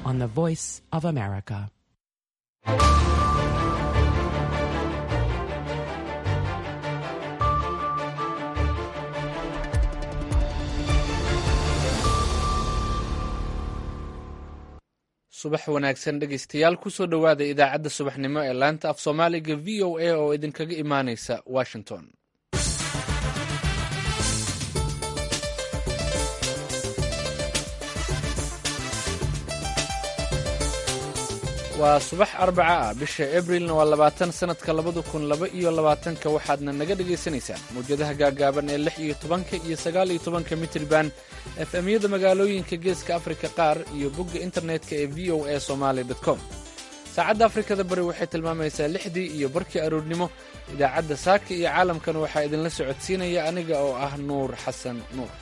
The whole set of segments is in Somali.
on the Voice of America. subax wanaagsan dhegaystayaal kusoo dhowaada idaacadda subaxnimo ee laanta af soomaaliga v o a oo idinkaga imaanaysa washington. waa subax arbaca ah bisha abrilna waa 20 sanadka 2022 waxaadna naga dhagaysanaysaan mawjadaha gaagaaban ee 16 iyo 19 mitriban fmyada magaalooyinka geeska afrika qaar iyo bogga internetka ee voa somali.com. saacadda afrikada bari waxay tilmaamaysaa 6dii iyo barkii aroornimo. idaacadda saaka iyo caalamkan waxaa idinla socodsiinaya aniga oo ah nuur xasan nuur.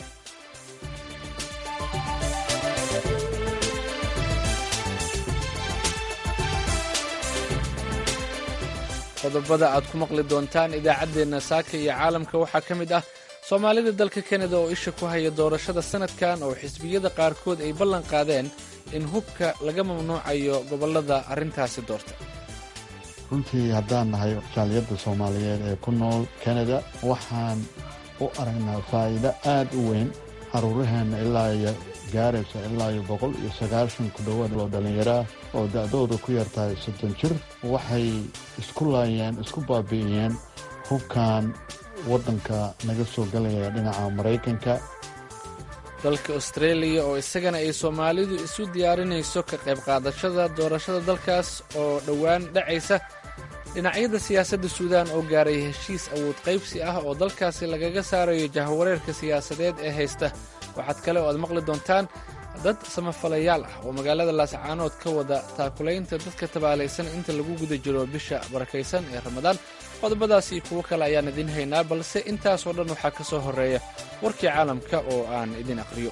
qodobada aad ku maqli doontaan idaacaddeenna saaka iyo caalamka waxaa ka mid ah soomaalida dalka kanada oo isha ku haya doorashada sanadkan oo xisbiyada qaarkood ay ballan qaadeen in hubka laga mamnuucayo gobollada arrintaasi doorta. runtii haddaan nahay jaaliyadda soomaaliyeed ee ku nool kanada waxaan u aragnaa faa'iido aad u weyn. caruuraheenna ilaa iyo gaaraysa ilaa iyo 190 ku dhowaad oo dhallinyaro ah oo da'dooda ku yartahay 30 jir waxay isku laayeen isku baabi'iyeen hubkan waddanka naga soo galaya dhinaca maraykanka. dalka australia oo isagana ay soomaalidu isu diyaarinayso ka qayb qaadashada doorashada dalkaas oo dhowaan dhacaysa. dhinacyada siyaasadda suudaan oo gaaray heshiis awood qaybsi ah oo dalkaasi lagaga saarayo jahwareerka siyaasadeed ee haysta. waxaad kale oo aad maqli doontaan dad samafalayaal ah oo magaalada laascaanood ka wada taakulaynta dadka tabaalaysan inta lagu guda jiro bisha barakaysan ee ramadaan. qodobadaas iyo kuwo kale ayaan idin haynaa, balse intaasoo dhan waxaa ka soo horreeya warkii caalamka oo aan idin aqriyo.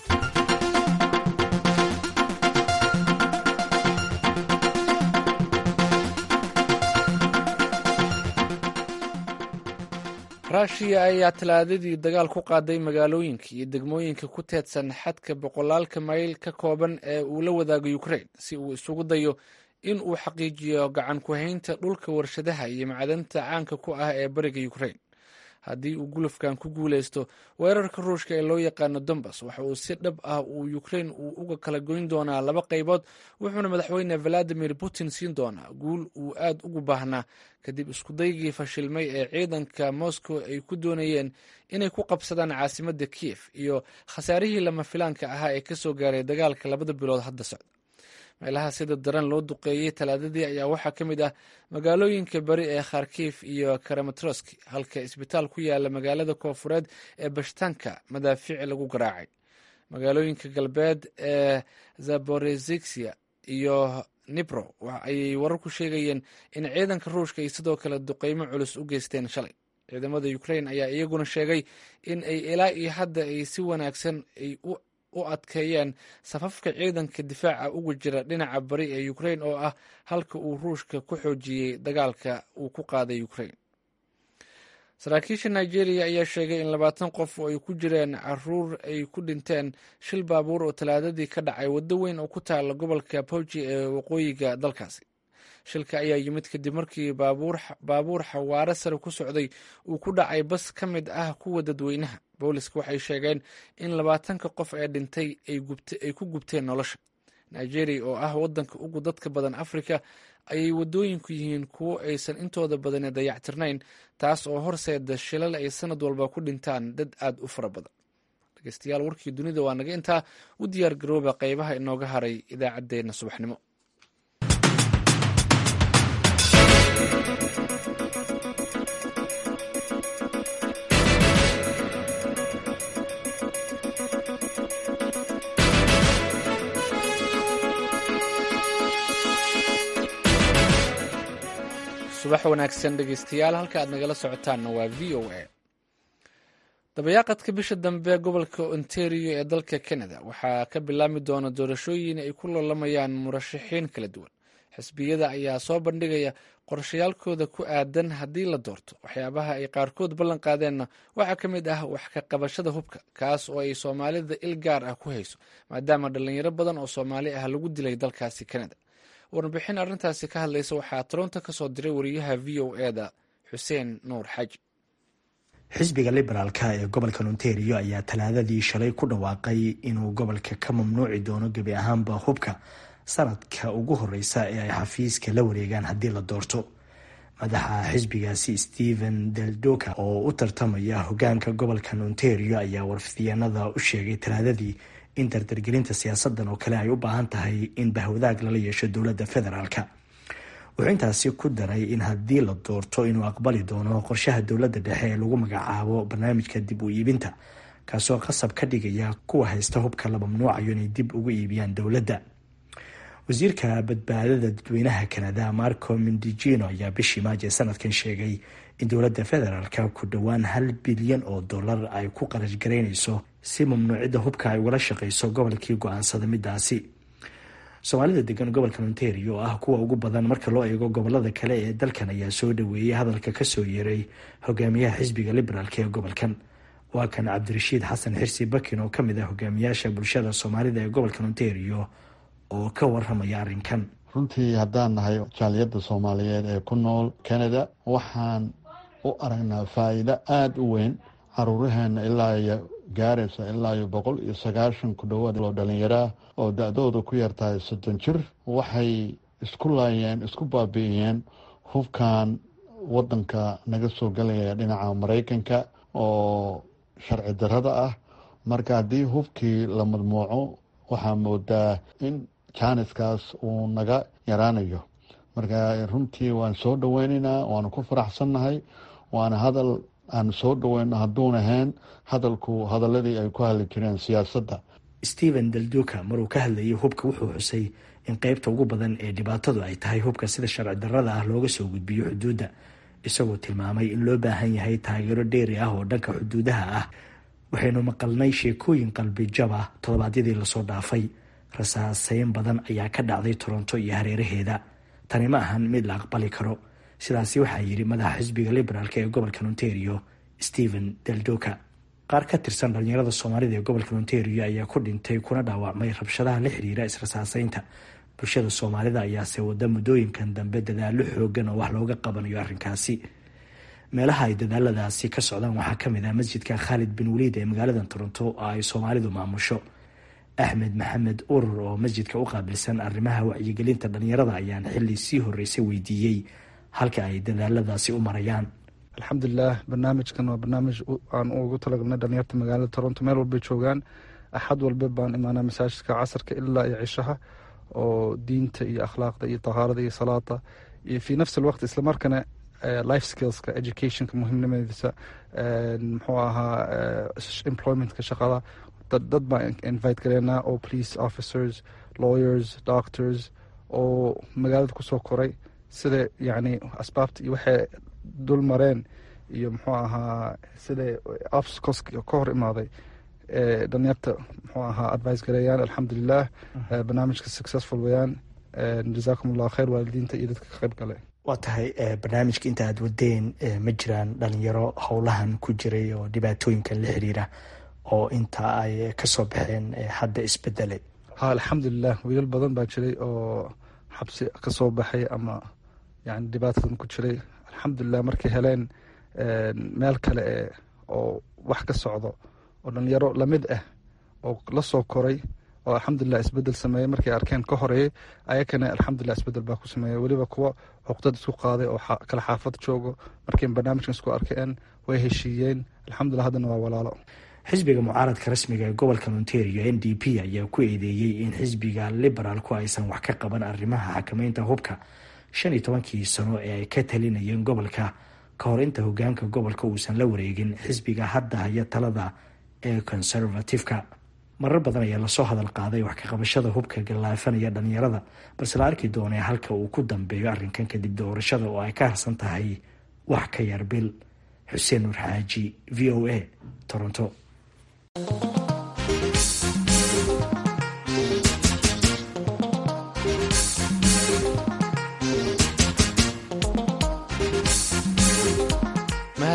ruushiya ayaa talaadadii dagaal ku qaaday magaalooyinka iyo degmooyinka ku teedsan xadka boqolaalka mayl ka kooban ee uu la wadaago ukrain si uu isugu dayo in uu xaqiijiyo gacan ku-haynta dhulka warshadaha iyo macdanta caanka ku ah ee bariga ukrain. haddii uu gulufkan ku guulaysto weerarka ruushka ee loo yaqaano dombas waxa uu si dhab ah uu ukrain uu uga kala goyn doonaa 2 qaybood, wuxuuna madaxweyne valadimir putin siin doonaa guul uu aad ugu baahnaa kadib iskudaygii fashilmay ee ciidanka moscow ay ku doonayeen inay ku qabsadaan caasimadda kiev iyo khasaarihii lama filaanka ahaa ee ka soo gaaray dagaalka 2 bilood hadda socda. meelaha sida daran loo duqeeyey talaadadii ayaa waxaa ka mid ah magaalooyinka bari ee kharkiv iyo karamatroski, halka isbitaal ku yaala magaalada koofureed ee bashtanka madaafiic lagu garaacay. magaalooyinka galbeed ee zaborezhia iyo nibro ayay warar ku sheegayeen in ciidanka ruushka ay sidoo kale duqeymo culus u geysteen shalay. ciidamada ukrain ayaa iyaguna sheegay in ay ilaa iyo hadda ay si wanaagsan ay u adkeeyeen safafka ciidanka difaaca ugu jira dhinaca bari ee ukrain oo ah halka uu ruushka ku xoojiyey dagaalka uu ku qaaday ukrain. saraakiisha nigeria ayaa sheegay in 20 qof oo ay ku jireen caruur ay ku dhinteen shil baabuur oo talaadadii ka dhacay waddo weyn oo ku taala gobolka Bauchi ee waqooyiga dalkaasi. shilka ayaa yimid kadib markii baabuur xawaare sare ku socday uu ku dhacay bas ka mid ah kuwa dadweynaha. booliska waxay sheegeen in 20 qof ee dhintay ay ku gubteen nolosha. nigeria oo ah waddanka ugu dadka badan afrika ayay waddooyinku yihiin kuwo aysan intooda badani dayactirnayn, taas oo horseeda shilal ay sanad walba ku dhintaan dad aad u fara badan. dhegeystayaal warkii dunida waa naga intaa. u diyaar garooba qaybaha inooga haray idaacaddeenna subaxnimo. subax wanaagsan dhegeystayaal, halka aad nagala socotaanna waa v o a. dabayaaqadka bisha dambe gobolka ontario ee dalka canada waxaa ka bilaabmi doona doorashooyin ay ku loolamayaan murashaxiin kala duwan. xisbiyada ayaa soo bandhigaya qorshayaalkooda ku aadan haddii la doorto. waxyaabaha ay qaarkood ballan qaadeenna waxaa ka mid ah wax ka qabashada hubka, kaas oo ay soomaalida il gaar ah ku hayso maadaama dhalinyaro badan oo soomaali ah lagu dilay dalkaasi Canada. warbixin arrintaasi ka hadlaysa waxaa Toronto ka soo diray wariyaha VOA-da Xuseen Nuur Xaji. xisbiga liberaalka ee gobolka Ontario ayaa talaadadii shalay ku dhawaaqay inuu gobolka ka mamnuuci doono gebi ahaanba hubka sanadka ugu horeysa ee ay xafiiska la wareegaan haddii la doorto. madaxa xisbigaasi Stephen Del Duca oo u tartamaya hogaanka gobolka Ontario ayaa warfidyaanada u sheegay talaadadii in dardargelinta siyaasadan oo kale ay u baahan tahay in bahwadaag lala yeesho dowladda federaalka. wuxuu intaasi ku daray in haddii la doorto inuu aqbali doono qorshaha dowladda dhexe ee lagu magacaabo barnaamijka dib u iibinta, kaasoo qasab ka dhigaya kuwa haysta hubka la mamnuucayo inay dib ugu iibiyaan dowladda. wasiirka badbaadada dadweynaha Canada Marco Mendicino ayaa bishii Maajo sanadkan sheegay in dowladda federaalka ku dhowaan $1 bilyan ay ku qarash garaynayso si mamnuucida hubka ay ugala shaqeyso gobolkii go-aansada midaasi. soomaalida degan gobolka Ontario oo ah kuwa ugu badan marka loo eego gobolada kale ee dalkan ayaa soo dhaweeyay hadalka kasoo yeeray hogaamiyaha xisbiga liberaalka ee gobolkan. waa kan Cabdirashiid Xasan Xirsi Bakin oo kamid ah hogaamiyaasha bulshada soomaalida ee gobolka Ontario oo ka waramaya arrinkan. runtii haddaan nahay jaaliyadda soomaaliyeed ee ku nool Canada waxaan u aragnaa faa'iido aada u weyn. caruuraheena ilaa iyo gaaraysa ilaa iyo 190 ku dhowaad oo dhalinyaro ah oo da-dooda ku yartahay 30 jir waxay isku laayeen, isku baabi'iyeen hubkan wadanka naga soo galaya dhinaca Mareykanka oo sharci darrada ah. marka haddii hubkii la madmuuco waxaa moodaa in jaaniskaas uu naga yaraanayo. marka runtii waan soo dhaweynaynaa, waanu ku faraxsannahay, waana hadal aan soo dhaweyno hadduun ahayn hadaladii ay ku hadli jireen siyaasadda. Stephen Del Duca maruu ka hadlayay hubka wuxuu xusay in qaybta ugu badan ee dhibaatadu ay tahay hubka sida sharci darrada ah looga soo gudbiyo xuduudda, isagoo tilmaamay in loo baahan yahay taageero dheeri ah oo dhanka xuduudaha ah. waxaynu maqalnay sheekooyin qalbi jab ah toddobaadyadii lasoo dhaafay. rasaaseyn badan ayaa ka dhacday Toronto iyo hareeraheeda. tani ma ahan mid la aqbali karo. sidaasi waxaa yidhi madaxa xisbiga liberaalka ee gobolka Ontario Stephen Del Duca. qaar ka tirsan dhalinyarada soomaalida ee gobolka Ontario ayaa ku dhintay kuna dhaawacmay rabshadaha la xiriira israsaaseynta. bulshada soomaalida ayaase wada muddooyinkan dambe dadaalo xoogan oo wax looga qabanayo arrinkaasi. meelaha ay dadaaladaasi ka socdaan waxaa ka mid ah masjidka Khalid bin Waliid ee magaalada Toronto oo ay soomaalidu maamusho. Axmed Maxamed Urur oo masjidka u qaabilsan arrimaha wacyigelinta dhalinyarada ayaan xilli sii horeysay weydiiyey halka ay dadaaladaasi u marayaan. alxamdulilah, barnaamijkan waa barnaamij aan ugu talagalnay dhalinyarta magaalada Toronto meel walbay joogaan. axad walba baan imaanaa masaajidka casarka ilaa iyo cishaha oo diinta iyo akhlaaqda iyo tahaarada iyo salaada iyo fi nafsi alwaqt islamarkana life skillska educationka muhiimnimadiisa muxuu ahaa employmentka shaqada. dad baan invite gareynaa oo police officers, lawyers, doctors oo magaalada kusoo koray sida yani asbaabta iyo waxay dul mareen iyo muxuu ahaa sida obstacles ka hor imaaday dhalinyarta muxuu ahaa advice gareeyaan. alxamdulilah, barnaamijka successful weyaan. jazaakum allahu khayr waalidiinta iyo dadka ka qayb gale. waa tahay barnaamijka inta aad wadeen ma jiraan dhalinyaro howlahan ku jiray oo dhibaatooyinkan la xiriira oo inta ay kasoo baxeen hadda isbedelay? ha, alxamdulilah, wiilal badan baa jiray oo xabsi kasoo baxay ama yani dhibaatadan ku jiray. alxamdulilah, markay heleen meel kale oo wax ka socdo oo dhalinyaro lamid ah oo lasoo koray oo alxamdulilah isbedel sameeyey markay arkeen ka horeeyey ayakana alxamdulilah isbedel baa ku sameeyey. weliba kuwa cuqdad isku qaaday oo kala xaafad joogo markay barnaamijkan isku arkeen way heshiiyeen. alxamdulilah, haddana waa walaalo. xisbiga mucaaradka rasmiga ee gobolka Ontario NDP ayaa ku eedeeyey in xisbiga liberaalku aysan wax ka qaban arrimaha xakameynta hubka 15 sano ee ay ka talinayeen gobolka ka hor inta hogaanka gobolka uusan la wareegin xisbiga hadda haya talada ee conservative-ka. marar badan ayaa lasoo hadal qaaday wax ka qabashada hubka galaafanaya dhalinyarada, balse la arki doonaa halka uu ku dambeeyo arrinkan kadib doorashada oo ay ka harsan tahay wax ka yar bil. Xuseen Nuur Xaaji, VOA, Toronto.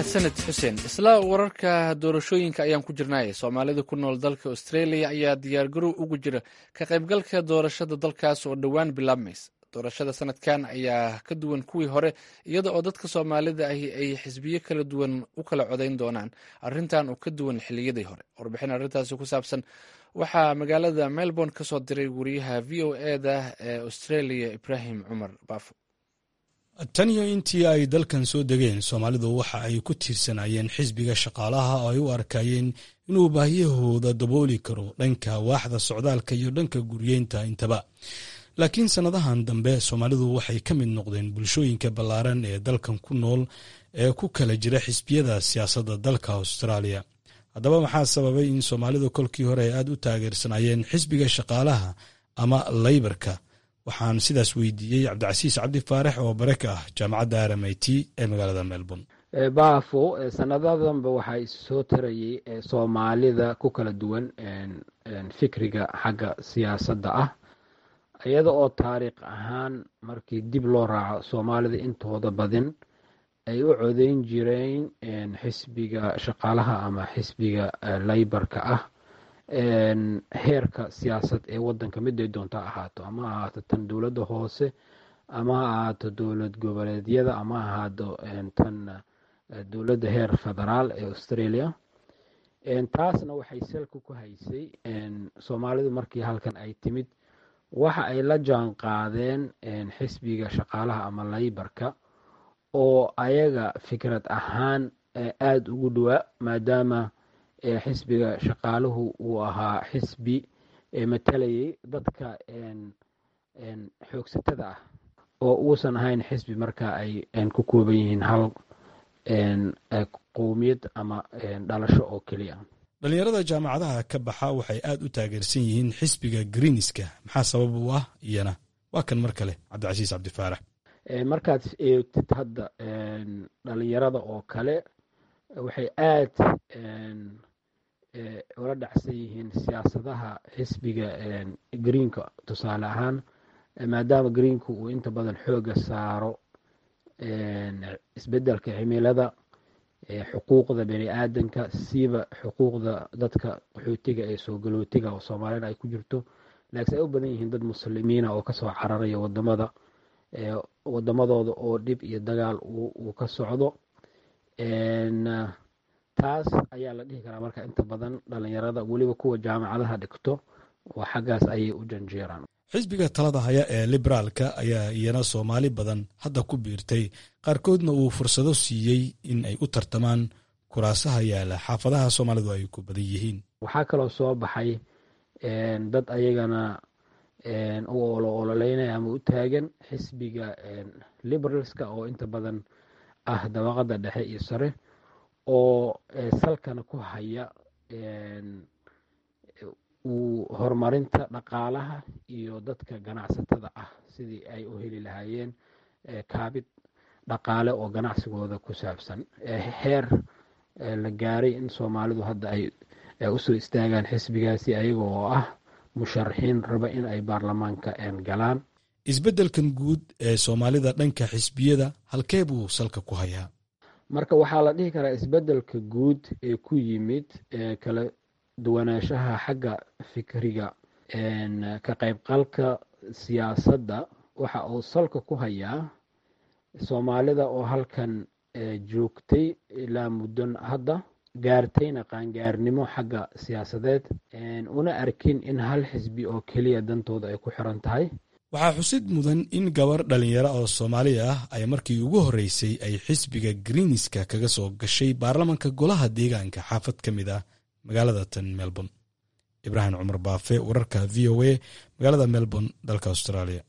mahadsaned xuseen. isla wararka doorashooyinka ayaan ku jirnay. soomaalida ku nool dalka australia ayaa diyaargarow ugu jira ka qaybgalka doorashada dalkaas oo dhowaan bilaabmaysa. doorashada sanadkan ayaa ka duwan kuwii hore, iyada oo dadka soomaalida ahi ay xisbiyo kala duwan u kala codayn doonaan, arrintan oo ka duwan xilliyadii hore. warbixin arrintaasi ku saabsan waxaa magaalada melbourne ka soo diray wariyaha v o eda ee australia ibraahim cumar baafo. tan iyo intii ay dalkan soo degeen, soomaalidu waxa ay ku tiirsanayeen xisbiga shaqaalaha oo ay u arkayeen inuu baahiyahooda dabooli karo dhanka waaxda socdaalka iyo dhanka guryeynta intaba. laakiin sannadahan dambe soomaalidu waxay ka mid noqdeen bulshooyinka ballaaran ee dalkan ku nool ee ku kala jira xisbiyada siyaasadda dalka austraaliya. haddaba maxaa sababay in soomaalidu kolkii hore ay aad u taageersanayeen xisbiga shaqaalaha ama laybarka? waxaan sidaas weydiiyey cabdicasiis cabdi faarax oo bare ka ah jaamacadda RMIT ee magaalada melbourne. baafo sanadadanba waxaa soo tarayay soomaalida ku kala duwan fikriga xagga siyaasadda ah, iyada oo taariikh ahaan markii dib loo raaco soomaalida intooda badan ay u codeyn jireen xisbiga shaqaalaha ama xisbiga laybarka ah heerka siyaasad ee wadanka miday doonta ahaato, ama ahaato tan dowladda hoose, ama ahaato dowlad goboleedyada, ama ahaato tan dowladda heer federaal ee australia. taasna waxay salka ku haysay soomaalidu markii halkan ay timid waxa ay la jaan qaadeen xisbiga shaqaalaha ama laybarka oo ayaga fikrad ahaan aada ugu dhowaa, maadaama xisbiga shaqaaluhu uu ahaa xisbi matalayay dadka xoogsatada ah oo uusan ahayn xisbi marka ay ku kooban yihiin hal qowmiyad ama dhalasho oo keliya. dhalinyarada jaamacadaha ka baxa waxay aad u taageersan yihiin xisbiga greenska. maxaa sabab u ah iyana? waa kan mar kale cabdicasiis cabdifaarax. markaad eegtid hadda dhalinyarada oo kale waxay aad ula dhacsan yihiin siyaasadaha xisbiga greenka. tusaale ahaan, maadaama greenku uu inta badan xooga saaro isbedelka cimilada, xuquuqda bani aadanka, siiba xuquuqda dadka qaxootiga ee soo galootiga oo soomaalida ay ku jirto, laakiin ay u badan yihiin dad muslimiina oo kasoo cararaya wadamadooda oo dhib iyo dagaal uu ka socdo. taas ayaa la dhihi karaa marka inta badan dhalinyarada weliba kuwa jaamacadaha dhigto oo xaggaas ayay u janjeeraan. xisbiga talada haya ee liberaalka ayaa iyana soomaali badan hadda ku biirtay, qaarkoodna uu fursado siiyey in ay u tartamaan kuraasaha yaala xaafadaha soomaalidu ay ku badan yihiin. waxaa kaloo soo baxay dad ayagana u ololeynaya ama u taagan xisbiga liberalska oo inta badan ah dabaqada dhexe iyo sare, oo salkana ku haya horumarinta dhaqaalaha iyo dadka ganacsatada ah sidii ay u heli lahaayeen kaabid dhaqaale oo ganacsigooda ku saabsan. heer la gaaray in soomaalidu hadda ay usoo istaagaan xisbigaasi ayaga oo ah musharaxiin raba in ay baarlamaanka galaan. isbeddelkan guud ee soomaalida dhanka xisbiyada halkee buu salka ku hayaa? marka waxaa la dhihi karaa isbeddelka guud ee ku yimid kala duwanaanshaha xagga fikriga ka qaybgalka siyaasadda waxa uu salka ku hayaa soomaalida oo halkan joogtay ilaa muddan hadda gaartayna qaangaarnimo xagga siyaasadeed, una arkin in hal xisbi oo keliya dantooda ay ku xiran tahay. waxaa xusid mudan in gabar dhalinyaro oo soomaali ah ay markii ugu horreysay ay xisbiga greenska kaga soo gashay baarlamanka golaha deegaanka xaafad ka mid ah magaalada tan melbourne. ibraahim cumar baafe, wararka v o a, magaalada melbourne, dalka australia.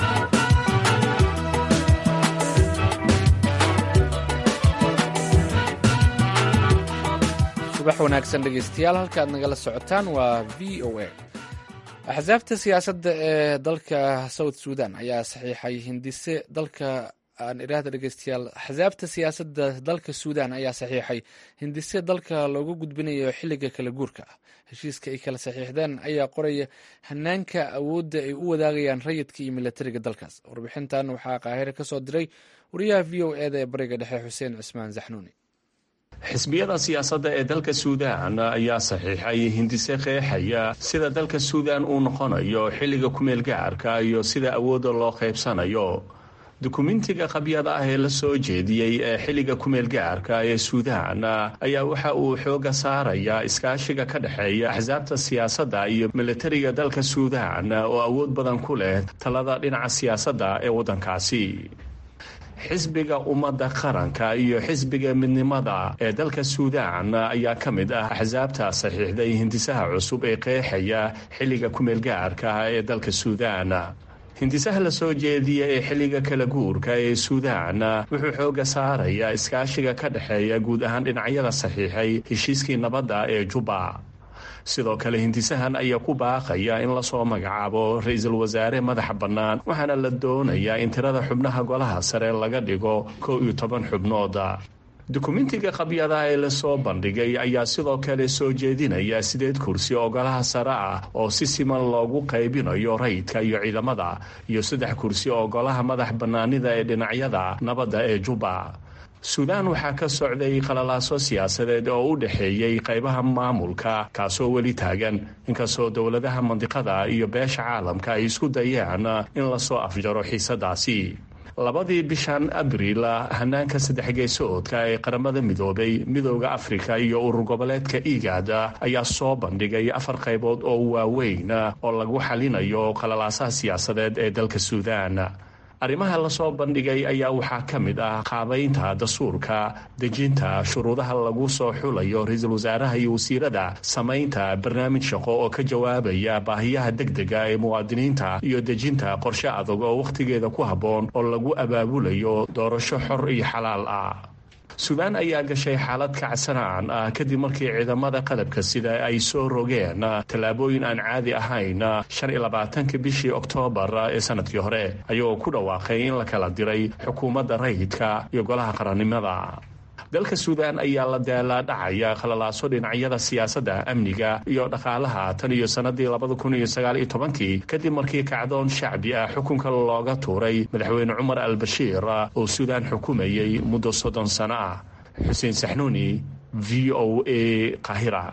subax wanaagsan dhegeystayaal, halkaad nagala socotaan waa v o a. axsaabta siyaasadda ee dalka south sudan ayaa saxiixay hindise dalka dhegeystayaal axsaabta siyaasadda dalka suudan ayaa saxiixay hindise dalka loogu gudbinayo xilliga kala guurka ah. heshiiska ay kala saxiixdeen ayaa qoraya hanaanka awoodda ay u wadaagayaan rayidka iyo milatariga dalkaas. warbixintan waxaa qaahire ka soo diray wariyaha v o eda ee bariga dhexe xuseen cismaan zaxnuuni. xisbiyada siyaasadda ee dalka suudaan ayaa saxiixay hindise qeexaya sida dalka suudaan uu noqonayo xilliga kumeel gaarka iyo sida awoodda loo qaybsanayo dukumentiga qabyada ah ee la soo jeediyey ee xilliga kumeel gaarka ee suudaan ayaa waxa uu xooga saarayaa iskaashiga ka dhexeeya axsaabta siyaasadda iyo militariga dalka suudaan oo awood badan ku leh talada dhinaca siyaasadda ee waddankaasi xisbiga ummadda qaranka iyo xisbiga midnimada ee dalka suudaan ayaa ka mid ah axsaabta saxiixday hindisaha cusub ee qeexaya xilliga kumeel gaarka ee dalka suudaan hindisaha la soo jeediya ee xilliga kala guurka ee suudaan wuxuu xooga saarayaa iskaashiga ka dhexeeya guud ahaan dhinacyada saxiixay heshiiskii nabadda ee juba sidoo kale hindisahan ayaa ku baaqaya in lasoo magacaabo ra-iisul wasaare madaxa bannaan waxaana la doonayaa in tirada xubnaha golaha sare laga dhigo 11 xubnooda dukumentiga qabyada ee lasoo bandhigay ayaa sidoo kale soo jeedinaya 8 kursi oo golaha sare ah oo si siman loogu qaybinayo rayidka iyo ciidamada iyo 3 kursi oo golaha madax bannaanida ee dhinacyada nabadda ee juba suudaan waxaa ka socday qalalaaso siyaasadeed oo u dhexeeyey qaybaha maamulka kaasoo weli taagan inkastoo dowladaha mandiqada iyo beesha caalamka ay isku dayaan in lasoo afjaro xiisadaasi labadii bishan abriil hanaanka saddexgeysoodka ee qaramada midoobay midooda afrika iyo urur goboleedka igad ayaa soo bandhigay 4 qaybood oo waaweyn oo lagu xalinayo qalalaasaha siyaasadeed ee dalka suudaan arrimaha la soo bandhigay ayaa waxaa ka mid ah qaabaynta dastuurka dejinta shuruudaha lagu soo xulayo ra-iisul wasaaraha iyo wasiirada samaynta barnaamij shaqo oo ka jawaabaya baahiyaha degdega ee muwaadiniinta iyo dejinta qorshe adag oo wakhtigeeda ku habboon oo lagu abaabulayo doorasho xor iyo xalaal ah suudaan ayaa gashay xaalad kacsanaan ah kadib markii ciidamada qalabka sida ay soo rogeen tallaabooyin aan caadi ahayn 25 bishii oktoobar ee sanadkii hore ayagoo ku dhawaaqay in la kala diray xukuumadda rayidka iyo golaha qarannimada dalka suudaan ayaa la daalaadhacaya qalalaaso dhinacyada siyaasadda amniga iyo dhaqaalaha tan iyo sanadii 2019 kadib markii kacdoon shacbi ah xukunka looga tuuray madaxweyne cumar al-bashiir oo suudaan xukumayay muddo 30 sano ah xuseen saxnuuni v o a qaahira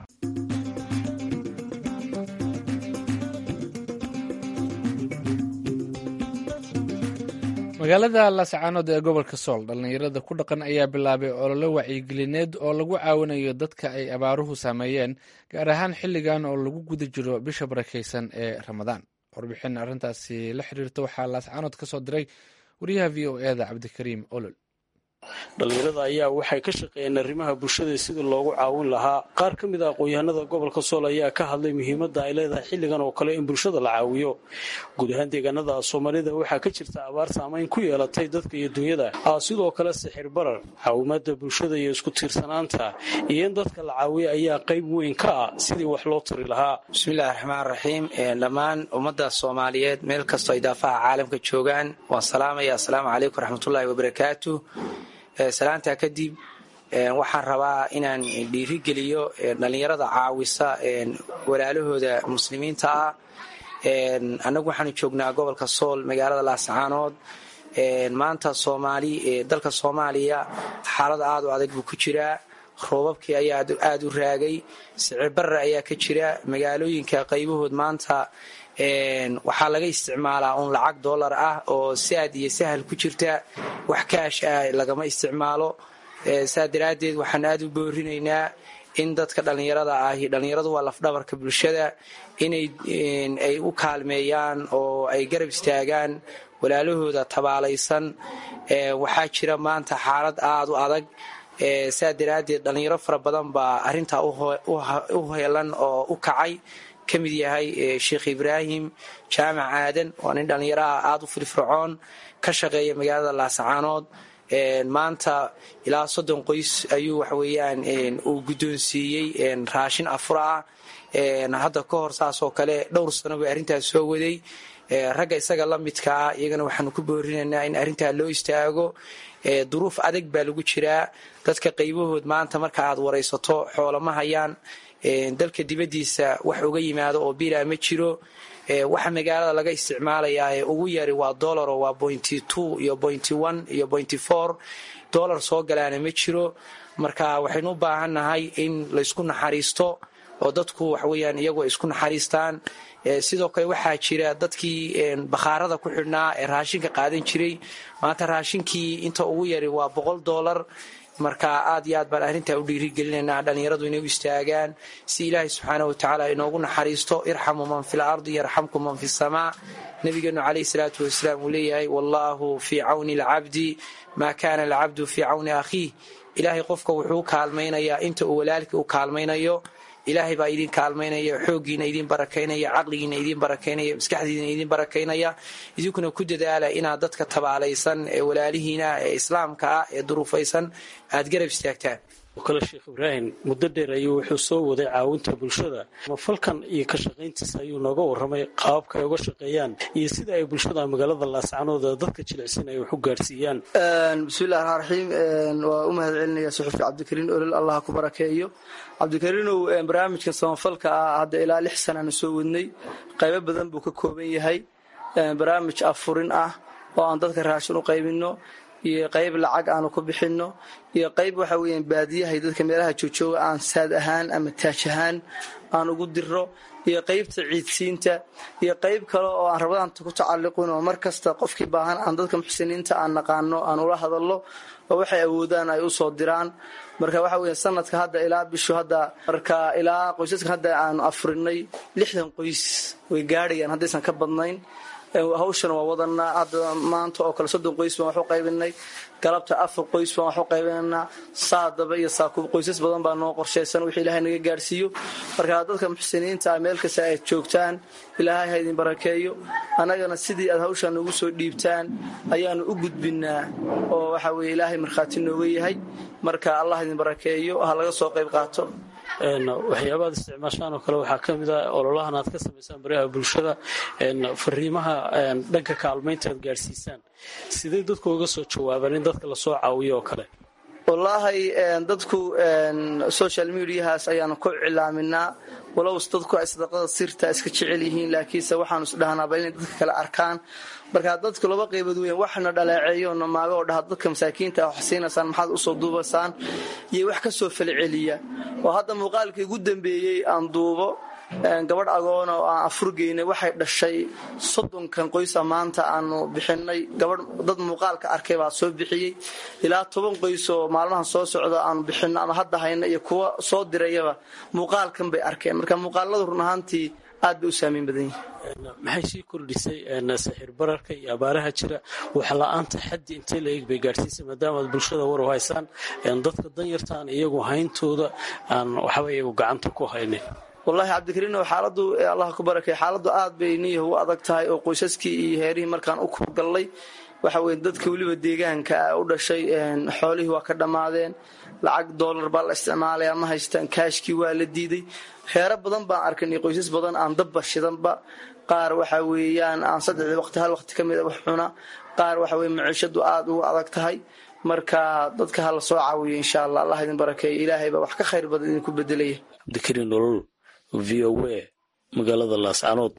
magaalada laascaanood ee gobolka sool dhallinyarada ku dhaqan ayaa bilaabay olole wacyigelineed oo lagu caawinayo dadka ay abaaruhu saameeyeen gaar ahaan xilligan oo lagu guda jiro bisha barakaysan ee ramadaan warbixin arrintaasi la xiriirta waxaa laascaanood ka soo diray wariyaha v o eda cabdikariim olol dhallinyarada ayaa waxay ka shaqeeyeen arrimaha bulshada sidii loogu caawin lahaa qaar ka mid a aqoon-yahanada gobolka sool ayaa ka hadlay muhiimadda ay leedahay xilligan oo kale in bulshada la caawiyo guud ahaan deegaanada soomaalida waxaa ka jirta abaar saamayn ku yeelatay dadka iyo dunyada sidoo kale sixir barar caawimaada bulshada iyo isku tiirsanaanta iyo in dadka la caawiyo ayaa qayb weyn ka ah sidii wax loo tari lahaa bismillahi raxmaan raxiim dhammaan ummadda soomaaliyeed meel kastoo ay daafaha caalamka joogaan waan salaamaya assalaamu calaykum waraxmatullaahi wabarakaatu salaantaa kadib waxaan rabaa inaan dhiirigeliyo dhallinyarada caawisa walaalahooda muslimiinta ah annagu waxaanu joognaa gobolka sool magaalada laascaanood maanta dalka soomaaliya xaalad aad u adag buu ku jiraa roobabkii ayaa aad u raagay sicir barre ayaa ka jira magaalooyinka qaybahood maanta waxaa laga isticmaalaa un lacag dollar ah oo saad iyo sahal ku jirta wax kaash ah lagama isticmaalo saa daraaddeed waxaan aad u boorinaynaa in dadka dhallinyarada ahi dhallinyaradu waa lafdhabarka bulshada inay u kaalmeeyaan oo ay garab istaagaan walaalahooda tabaalaysan waxaa jira maanta xaalad aad u adag saa daraaddeed dhallinyaro fara badan baa arrintaa u heelan oo u kacay ka mid yahay sheekh ibraahim jaamac aadan waa nin dhallinyaraha aad u firfircoon ka shaqeeya magaalada laascaanood maanta ilaa 30 qoys ayuu waxaweyaan uu guddoonsiiyey raashin afur ah hadda ka hor saasoo kale dhowr sano bay arrintaas soo waday ragga isaga la midkaa iyagana waxaanu ku boorinaynaa in arrintaa loo istaago duruuf adag baa lagu jiraa dadka qaybahood maanta marka aad waraysato xoolama hayaan dalka dibaddiisa wax uga yimaado oo bilaa ma jiro waxa magaalada laga isticmaalayaa ee ugu yari waa dollar oo waa 0.2 iyo 0.1 iyo 0.4 dollar soo galaana ma jiro. marka waxaynu u baahannahay in laysku naxariisto oo dadku waxaweyaan iyagu ay isku naxariistaan. sidoo kale waxaa jira dadkii bakhaarada ku xidhnaa ee raashinka qaadan jiray, maanta raashinkii inta ugu yari waa $100. marka aad iyo aad baan arrintaa u dhiirigelinaynaa dhalinyaradu inay u istaagaan si ilaahay subxaanahu watacaala inoogu naxariisto. irxamu man fi lardi yarxamkum man fi samaa. nabigeenu calayhi salaatu wasalaam uu leeyahay wallaahu fii cawni alcabdi maa kaana alcabdu fii cawni akhiih. ilaahay qofka wuxuu kaalmaynayaa inta uu walaalkii u kaalmaynayo. ilaahay baa idin kaalmaynaya, xooggiina idin barakaynaya, caqligiina idin barakaynaya, maskaxdiina idin barakaynaya. idinkuna ku dadaala inaad dadka tabaalaysan ee walaalihiina ee islaamka ah ee duruufaysan aad garab istaagtaan. kale sheekh ibraahim muddo dheer ayuu wuxuu soo waday caawinta bulshada. falkan iyo ka shaqayntiisa ayuu nooga warramay qaababka ay uga shaqeeyaan iyo sida ay bulshada magaalada laascanood dadka jilicsan ay wax u gaarsiiyaan. bismillahi raxmaan raxiim. waa u mahad celinaya suxufi cabdikariin olol, allah ku barakeeyo. cabdikariinow barnaamijkan samafalka ah hadda ilaa 6 sanaanu soo wadnay. qaybo badan buu ka kooban yahay. barnaamij afurin ah oo aan dadka raashin u qaybinno, iyo qayb lacag aanu ku bixinno, iyo qayb waxa weeyaan baadiyahay dadka meelaha joojooga aan saad ahaan ama taaj ahaan aan ugu diro, iyo qaybta ciidsiinta, iyo qayb kale oo aan rabadaanta ku tacalluqin oo mar kasta qofkii baahan aan dadka muxsiniinta aan naqaano aan ula hadallo oo waxay awoodaan ay u soo diraan. marka waxa weeyaan sanadka hadda ilaa bishu hadda marka ilaa qoysaska hadda aanu afurinay 60 qoys way gaadhayaan haddaysan ka badnayn. hawshan waa wadanaa. hadda maanta oo kale 30 qoys baan wax u qaybinay, galabta 4 qoys baan wax u qaybinaynaa, saadaba iyo saakuub qoysas badan baa noo qorshaysan wixii ilaahay naga gaarsiiyo. marka dadka muxsiniinta meel kasta ay joogtaan ilaahay ha idin barakeeyo. annagana sidii aad hawshan ugu soo dhiibtaan ayaanu u gudbinaa oo waxa weeye ilaahay markhaati nooga yahay. marka allah idin barakeeyo, ha laga soo qayb qaato. waxyaabaad isticmaashaan oo kale waxaa ka mid ah ololahan aad ka samaysaan baraha bulshada, fariimaha dhanka kaalmaynta aad gaarsiisaan. sidee dadku uga soo jawaabaan in dadka lasoo caawiyo oo kale? wallaahi dadku social mediahaas ayaanu ku cilaaminaa, walow dadku ay sadaqada sirta iska jecel yihiin, laakiinse waxaanu isdhahnaaba inay dadka kale arkaan. marka dadku laba qaybood weyn, waxna dhaleeceeyo maaga oo dhaha dadka masaakiinta wax siinaysaan maxaad usoo duubasaan, iyo wax ka soo falceliya. oo hadda muuqaalkii ugu dambeeyey aan duubo gabadh agoona oo aan afurgeynay waxay dhashay 30 qoysa maanta aanu bixinay. gabadh dad muuqaalka arkay baa soo bixiyey. ilaa 10 qoys oo maalmahan soo socda aanu bixino ama hadda hayna iyo kuwa soo dirayaba muuqaalkan bay arkeen. marka muuqaaladu run ahaantii aad bay u saameyn badan yihiin. maxay sii kordhisay sixir bararka iyo abaaraha jira wax la-aanta xaddi intee la eeg bay gaadhsiisay maadaama aad bulshada war u haysaan dadka danyartaan iyagu hayntooda aan waxba iyagu gacanta ku haynin? wallaahi cabdikariinow xaaladu allah ku barakay, xaaladu aad bay niyaha u adag tahay oo qoysaskii iyo heerihii markaan u kurgallay waxa weeye dadka weliba deegaanka u dhashay xoolihii waa ka dhammaadeen. lacag dollar baa la isticmaalaya, ma haystaan, kaashkii waa la diiday. heero badan baan arkanay qoysas badan aan dabba shidanba, qaar waxa weeyaan aan 3 waqti hal waqti ka mid wax cuna, qaar waxa weeye maciishadu aad ugu adag tahay. marka dadka ha la soo caawiyo insha allah. allah idin barakeeyo, ilaahay baa wax ka khayr badan idinku bedelaya. cabdikariin nolol, VOA, magaalada laascanood.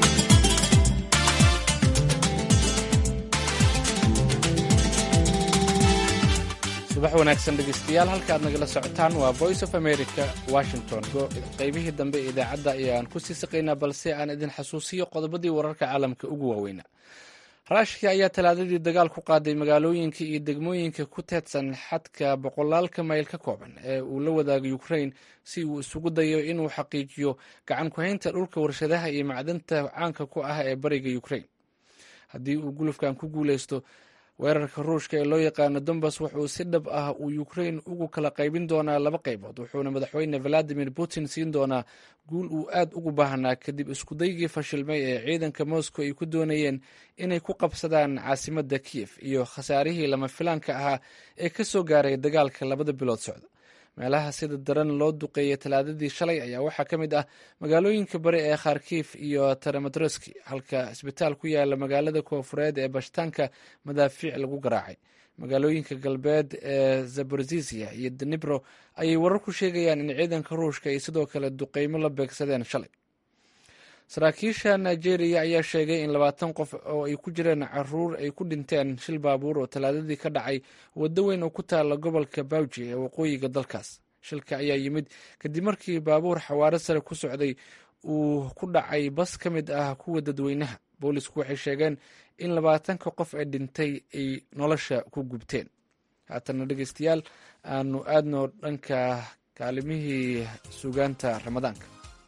subax wanaagsan dhegeystayaal, halka aad nagala socotaan waa voice of america washington. qaybihii dambe ee idaacadda ayaan ku sii saqaynaa, balse aan idin xasuusiyo qodobadii wararka caalamka ugu waaweynaa. raashiya ayaa talaadadii dagaal ku qaaday magaalooyinka iyo degmooyinka ku teedsan xadka 100 mayl ka kooban ee uu la wadaago ukrain si uu isugu dayo inuu xaqiijiyo gacan ku-haynta dhulka warshadaha iyo macdanta caanka ku ah ee bariga ukrain. haddii uu gulufkan ku guuleysto, weerarka ruushka ee loo yaqaano dombas wuxuu si dhab ah uu ukrain ugu kala qaybin doonaa 2 qaybood, wuxuuna madaxweyne valadimir putin siin doonaa guul uu aad ugu baahnaa kadib iskudaygii fashilmay ee ciidanka moscow ay ku doonayeen inay ku qabsadaan caasimadda kiyef iyo khasaarihii lama filaanka ahaa ee ka soo gaaray dagaalka 2 bilood socda. meelaha sida daran loo duqeeyay talaadadii shalay ayaa waxaa ka mid ah magaalooyinka bari ee kharkiif iyo taramatroski, halka isbitaal ku yaala magaalada koonfureed ee bashtaanka madaafiic lagu garaacay. magaalooyinka galbeed ee zaborizhia iyo dnipro ayay warar ku sheegayaan in ciidanka ruushka ay sidoo kale duqeymo la beegsadeen shalay. saraakiisha nigeria ayaa sheegay in 20 qof oo ay ku jireen caruur ay ku dhinteen shil baabuur oo talaadadii ka dhacay waddo weyn oo ku taala gobolka bawji ee waqooyiga dalkaas. shilka ayaa yimid kadib markii baabuur xawaaro sare ku socday uu ku dhacay bas ka mid ah kuwa dadweynaha. boolisku waxay sheegeen in 20 qof ee dhintay ay nolosha ku gubteen. haatana dhegeystayaal aanu aadno dhanka kaalimihii sugaanta ramadaanka.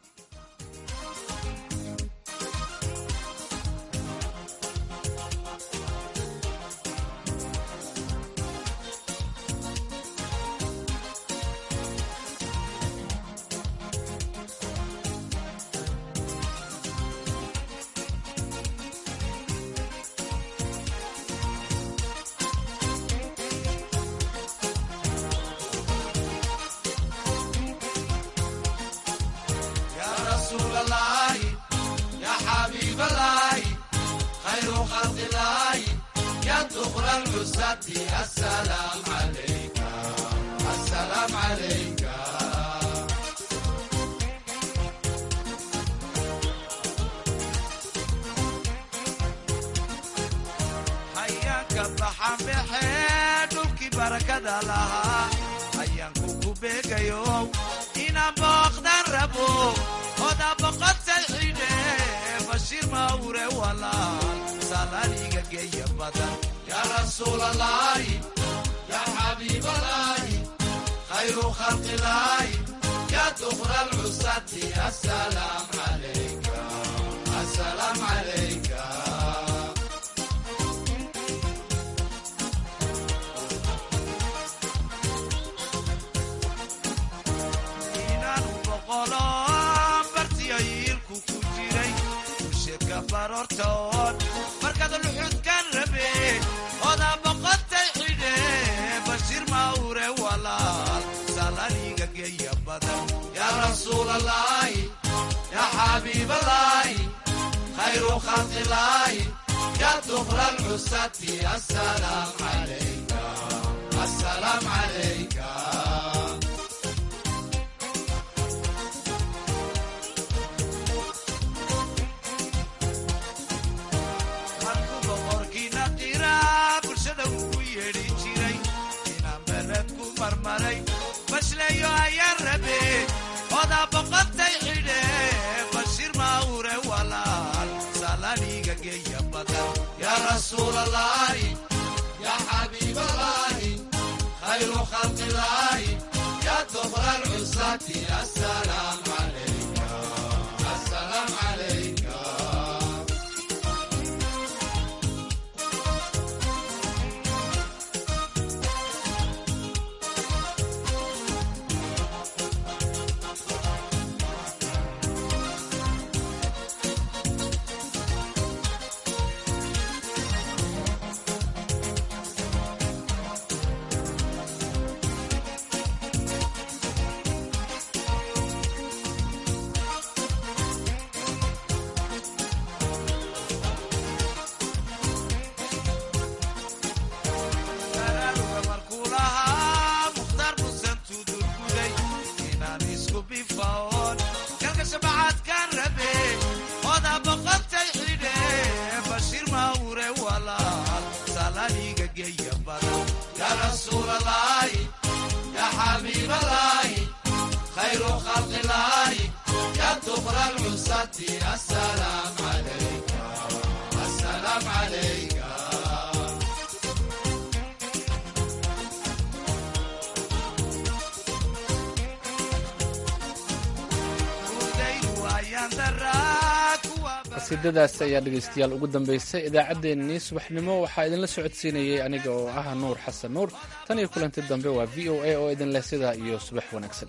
qasiidadaas ayaa dhegaystayaal ugu dambaysay idaacaddeenii subaxnimo. waxaa idinla socodsiinayay aniga oo ah nuur xasan nuur. tan iyo kulanti dambe waa v o a oo idin leh sidaa iyo subax wanaagsan.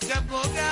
ka boga